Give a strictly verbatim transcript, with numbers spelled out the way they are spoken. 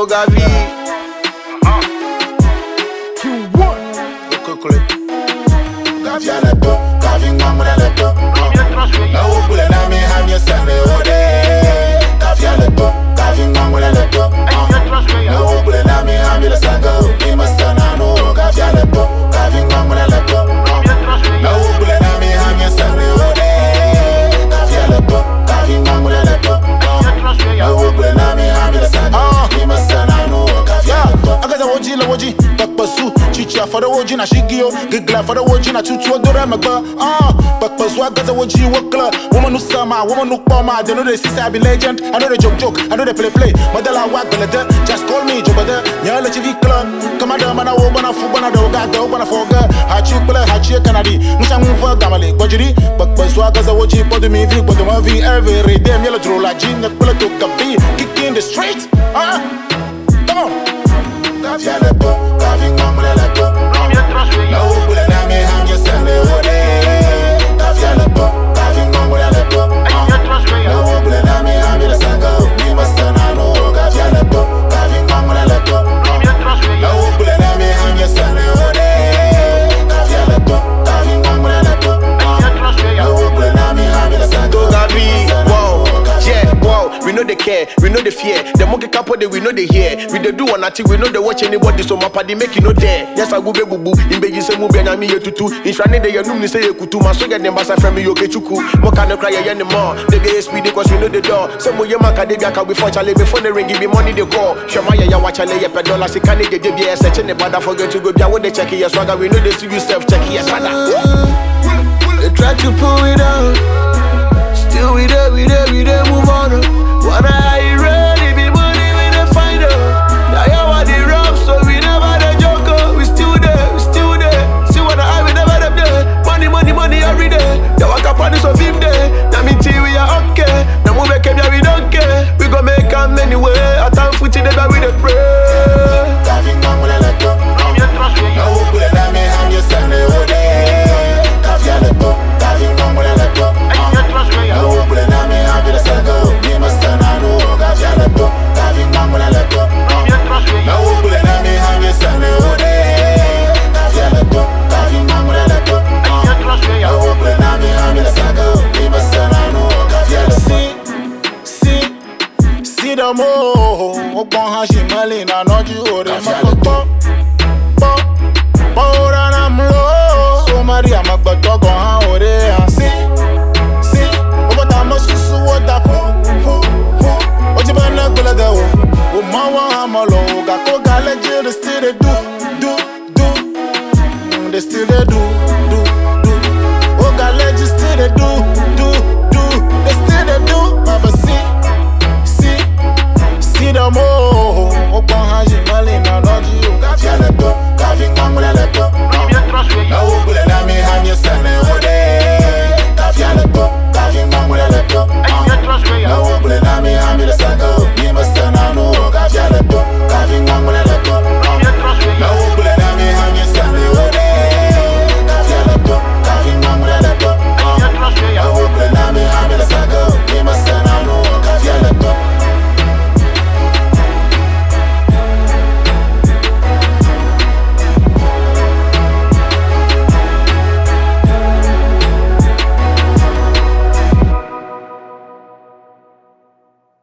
Gavi. You what? Quickly. Gavi à la peau, Gavi maman à la peau. La haut boule na mi ham ya sane ode. Gavi à la peau, Gavi maman à la peau. La haut boule na mi ham ya sango, ni masana no. Gavi à la peau, Gavi maman à la peau. La haut boule na mi ham ya sane ode. Gavi à la peau, Gavi maman à la peau. La haut boule na mi ham ya sango, ni masana no. Gavi à la peau. Agaza woji la woji, bakpasu. Chicha for the woji na shigio, gigla for the woji na tutu odora magba. Ah, bakpasu agaza woji wakla. Woman who sama, woman who pama. They know they see I be legend. I know they joke joke, I know they play play. Madala wak belada, just call me jobada. Nyala chivi club, kamada mana wo bana fu bana doga go bana foga. Hachi kula hachi kanadi, mucha move gamale gwajiri. Bakpasu agaza woji podu mi vi podu ma vi every day. Nyala trola jinga kula to kapi, kick in the streets. Ah, come on. Gavi à la peau, Gavi maman à la peau. La haut boule na mi ham ya sane ode. Gavi à la peau, Gavi maman à la peau. La haut boule na mi ham ya sango, ni masana no. Gavi à la peau, Gavi maman à la peau. La haut boule na mi ham ya sane ode. Gavi à la peau, Gavi maman à la peau. La haut boule na mi ham ya sango. Gavi, wow, yeah, wow. We know they care, we know they fear. The monkey couple they we know they hear. We they do one thing, we know they watch anybody. So my party make you no dare. Yes, I go be boo boo. In be say mu be na mi yetutu. In shane de yanum ni say yekutu. Ma so get them basa from me yokechuku. Mo can no cry anymore. They get speed because we know the door. Some mo yema ka de bia ka before chale before the ring give me money they go. Shema ya ya watch chale ya pe dollar se can de de bia search ne bada forget to go bia when they check your swagger. We know they see you self check your swagger. They try to pull it out.